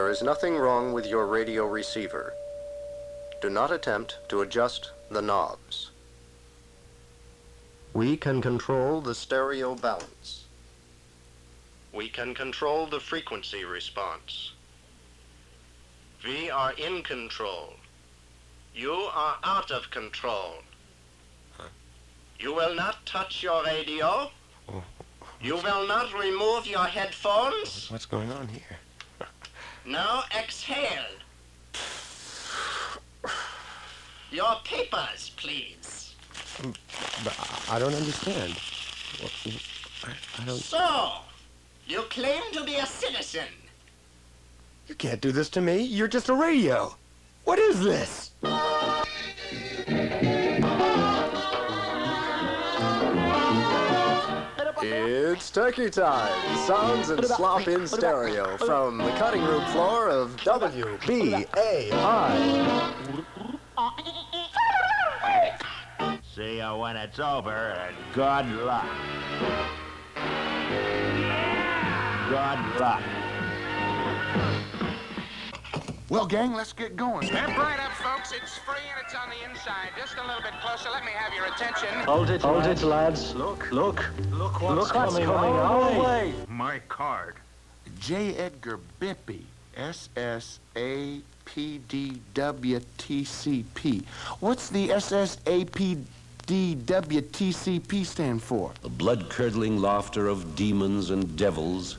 there is nothing wrong with your radio receiver. Do not attempt to adjust the knobs. We can control the stereo balance. We can control the frequency response. We are in control. You are out of control. You will not touch your radio. You will not remove your headphones. What's going on here? Now exhale. Your papers, please. But I don't understand. I don't... So, you claim to be a citizen. You can't do this to me. You're just a radio. What is this? It's turkey time. Sounds and slop in stereo from the cutting room floor of WBAI. See you when it's over, and good luck. Good luck. Well, gang, let's get going. Step right up, folks. It's free and it's on the inside. Just a little bit closer. Let me have your attention. Hold it, lads. Look what's coming our way. My card. J. Edgar Bippy, SSAPDWTCP. What's the SSAPDWTCP stand for? The blood-curdling laughter of demons and devils.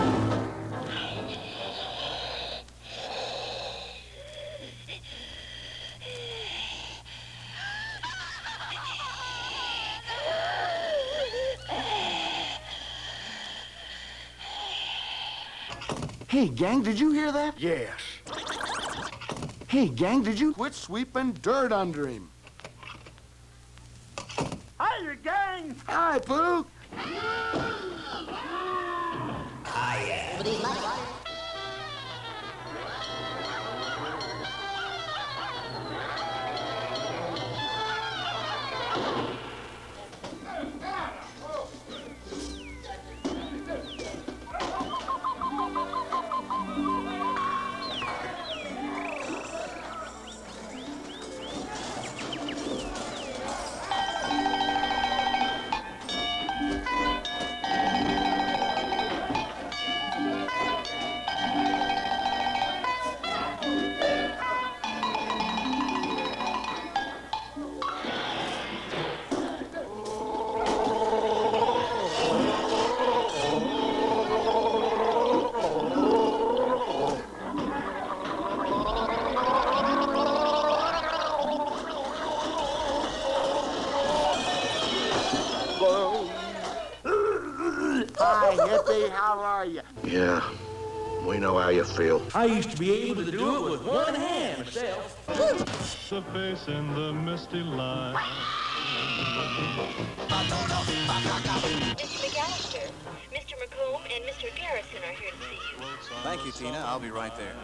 Hey, gang, did you hear that? Yes. Hey, gang, did you quit sweeping dirt under him? Hiya, gang! Hi, Pooh. Hi, hippie, how are you? Yeah, we know how you feel. I used to be able to do it with one hand myself. The face in the misty light. Mr. McAllister, Mr. McComb and Mr. Garrison are here to see you. Thank you, Tina. I'll be right there.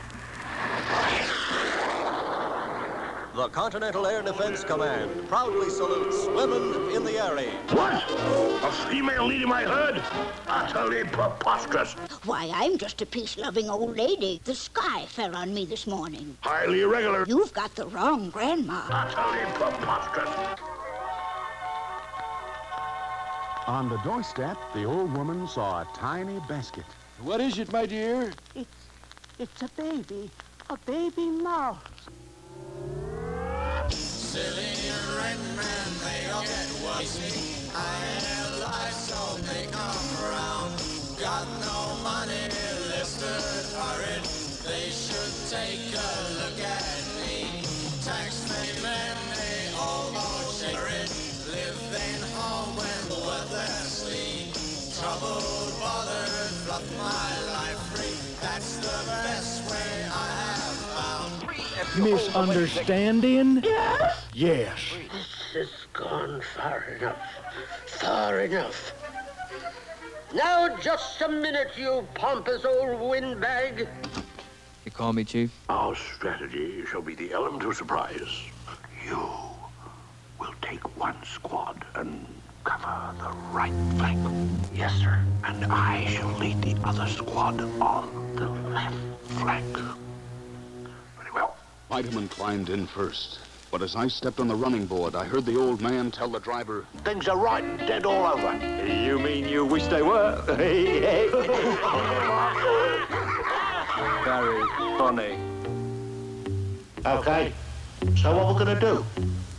The Continental Air Defense Command proudly salutes women in the Air Age. What? A female leading my hood? Utterly preposterous. Why, I'm just a peace-loving old lady. The sky fell on me this morning. Highly irregular. You've got the wrong grandma. Utterly preposterous. On the doorstep, the old woman saw a tiny basket. What is it, my dear? It's a baby mouse. Silly red men, they all get wasted. I have life, so they come around. Got no money, listed hurried. They should take a look at me. Tax me many, almost shared. Living home when the weather's sleet. Troubled, bothered, fluff my life free. That's the best way I have found. Misunderstanding? Yes? Yes. This has gone far enough. Far enough. Now, just a minute, you pompous old windbag. You call me, Chief? Our strategy shall be the element of surprise. You will take one squad and cover the right flank. Yes, sir. And I shall lead the other squad on the left. flank. Very well. Vitamin climbed in first. But as I stepped on the running board, I heard the old man tell the driver, "Things are right and dead all over." You mean you wish they were? Very funny. Okay, so what we're gonna do?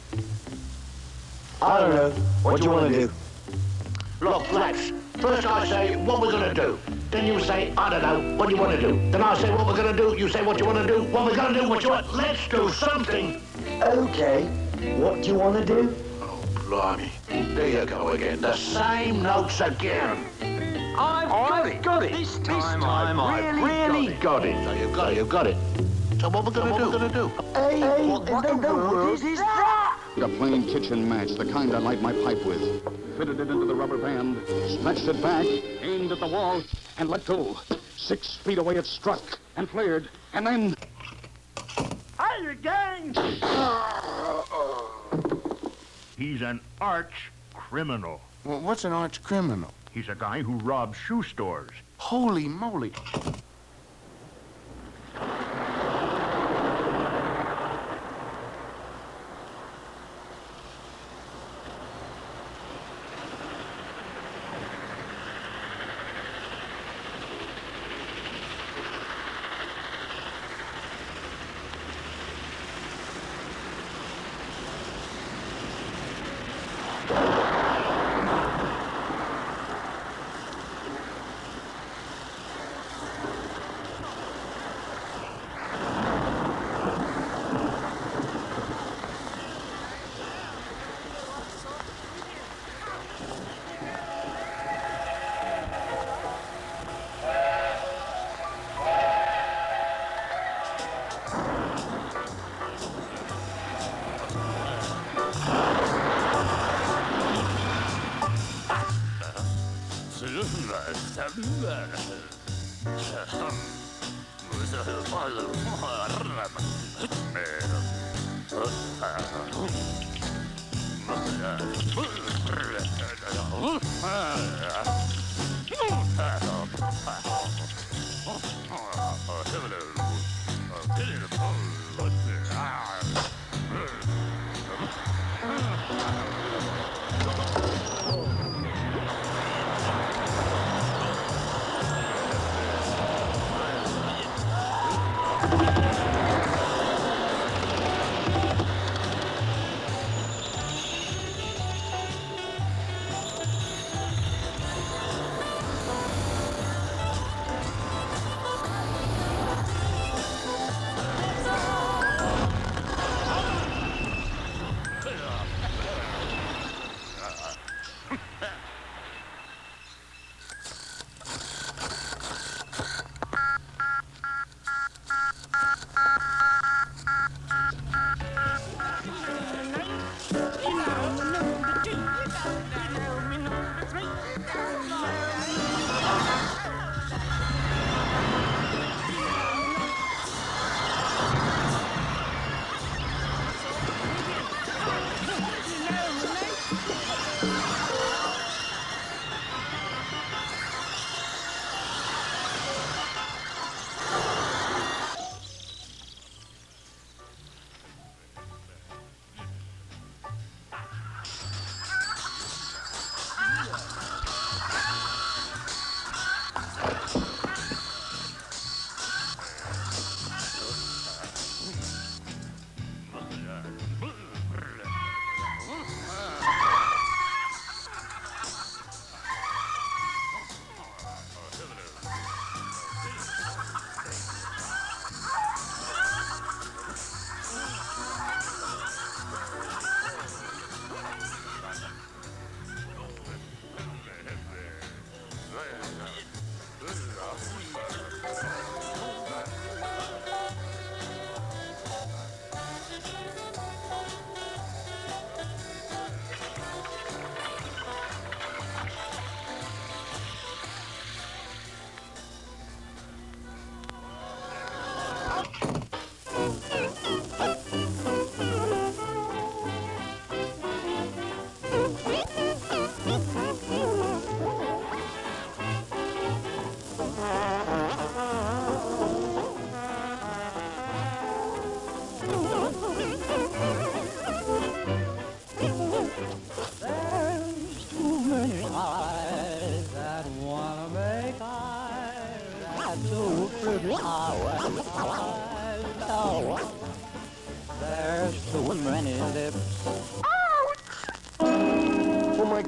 I don't know. What do you want to do? Look, lads, first I say what we're gonna do. Then you say, I don't know, what do you want to do? Then I say what we're gonna do, you say what you want to do. What we're gonna do, what you want. Let's do something. Okay. What do you want to do? Oh, blimey. There you go again. The same notes again. I've got it. This time I've really got it. So you've got it. So what we're gonna do? Hey, what in the world is that? a plain kitchen match, the kind I light my pipe with. Fitted it into the rubber band, stretched it back, aimed at the wall, and let go. 6 feet away it struck and flared, and then... Hiya, gang! He's an arch criminal. Well, what's an arch criminal? He's a guy who robs shoe stores. Holy moly.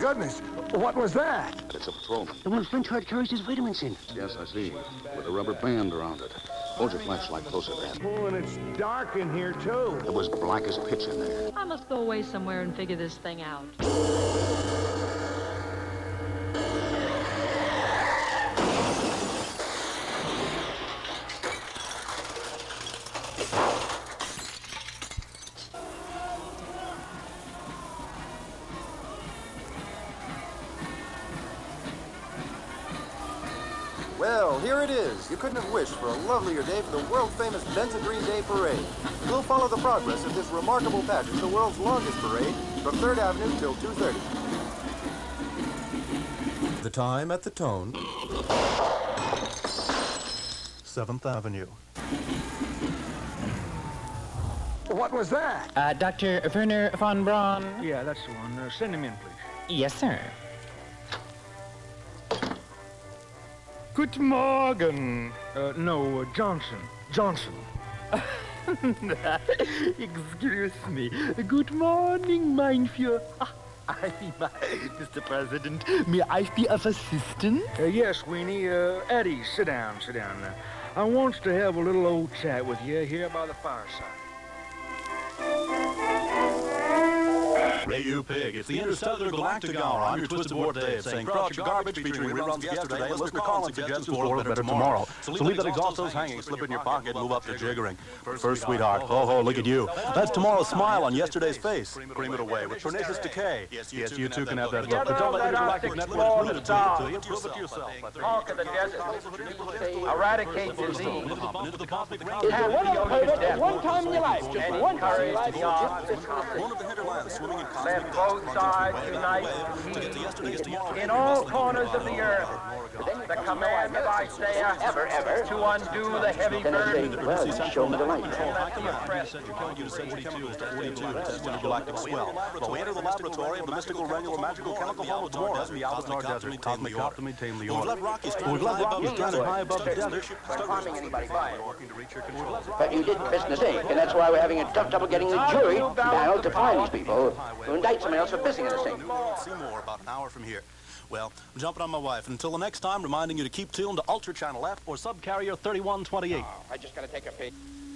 goodness. What was that? It's a patrolman. The one Flinchard carries his vitamins in. Yes, I see. With a rubber band around it. Hold your flashlight closer there. Oh, and it's dark in here, too. It was black as pitch in there. I must go away somewhere and figure this thing out. Well, here it is. You couldn't have wished for a lovelier day for the world-famous Benzedrine Day Parade. We'll follow the progress of this remarkable pageant, the world's longest parade, from 3rd Avenue till 2:30. The time at the tone. 7th Avenue. What was that? Dr. Werner von Braun. Yeah, that's the one. Send him in, please. Yes, sir. Guten Morgen. No, Johnson. Johnson. Excuse me. Good morning, mein Führer. Mr. President, may I be of assistance? Yes, Weenie. Eddie, sit down, sit down. I wants to have a little old chat with you here by the fireside. Hey, you pig, it's the Interstellar Galactic Hour on your Twisted Board today. It's saying crouch your garbage featuring reruns of yesterday and listener calling suggestions for a better tomorrow. So leave that exhaust hose hanging, slip it in your pocket, and move up to jiggering. First, sweetheart, ho, look at you. That's tomorrow's smile on yesterday's face. Cream it away with pernicious decay. Yes, you too can have that look. But don't let Intergalactic Network prove it to you. Prove it to yourself. Talk of the desert. Eradicate disease. One time in your life, just one time in your life. One of the hinterlands swimming in Let both sides unite in all corners of the earth. The command of Isaiah ever to undo the heavy burden. Well, show me the light. Galactic swell. Well, we enter the laboratory of the mystical, regular, magical, chemical home of Dwarf, the Albatar Desert. Cosmic Optimi, tame the order. We've left Rocky's stranded high above the desert. But you did Christmas Eve, and that's why we're having a tough trouble getting the jury now to find these people who indict somebody else for pissing in the sink. Seymour, about an hour from here. Well, I'm jumping on my wife. Until the next time, reminding you to keep tuned to Ultra Channel F or Subcarrier 3128. I just gotta take a peek.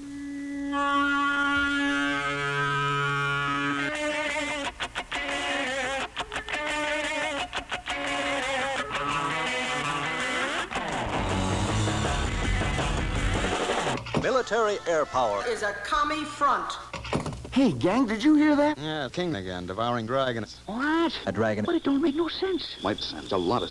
Military air power is a commie front. Hey, gang, did you hear that? Yeah, king again, devouring dragons. What? A dragon. But it don't make no sense. Might sense a lot of...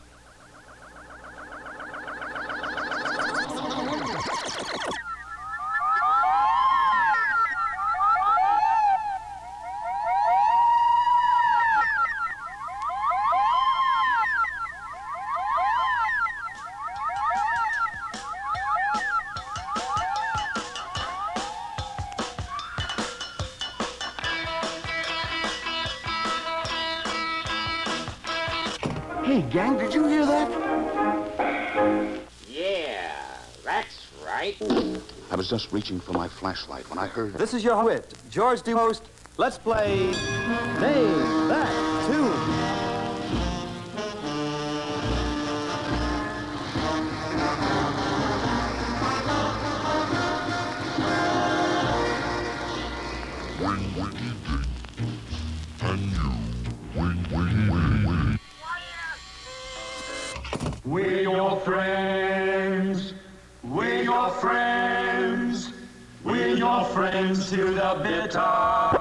Hey, gang, did you hear that? Yeah, that's right. I was just reaching for my flashlight when I heard... This is your wit, George DeMost. Let's play Name That Tune. We're your friends. We're your friends. We're your friends to the bitter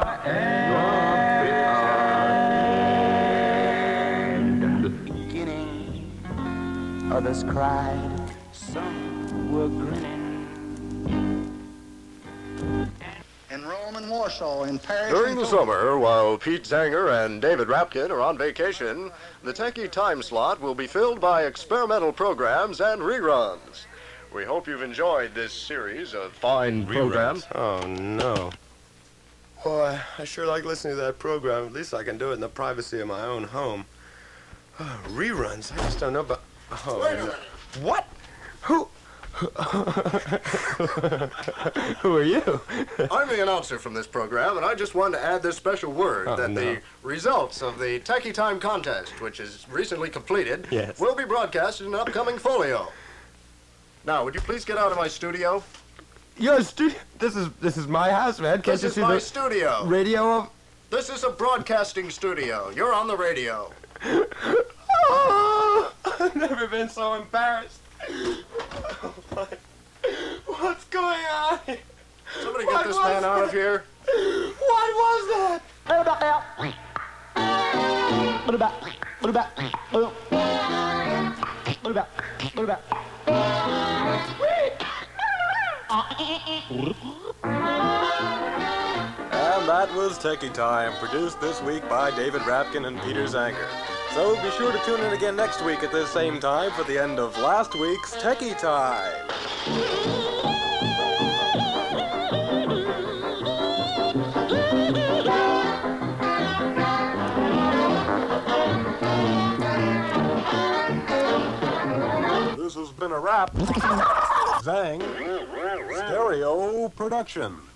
end. Beginning, others cried, some were grinning. In Rome and Warsaw, in Paris. During the summer, while Pete Zanger and David Rapkin are on vacation, the Techie time slot will be filled by experimental programs and reruns. We hope you've enjoyed this series of fine programs. Oh, no. Boy, I sure like listening to that program. At least I can do it in the privacy of my own home. Oh, reruns? I just don't know about... Oh, Wait a minute. What? Who? Who are you? I'm the announcer from this program, and I just wanted to add this special word the results of the Techie Time contest, which is recently completed, will be broadcast in an upcoming folio. Now, would you please get out of my studio? Your studio? This is my house, man. Can't This you is see my the studio. radio of... This is a broadcasting studio. You're on the radio. Oh, I've never been so embarrassed. What's going on? Somebody get this man out of here. What was that? And that was Techie Time, produced this week by David Rapkin and Peter Zanger. So be sure to tune in again next week at this same time for the end of last week's Techie Time. This has been a Rap Zang Stereo production.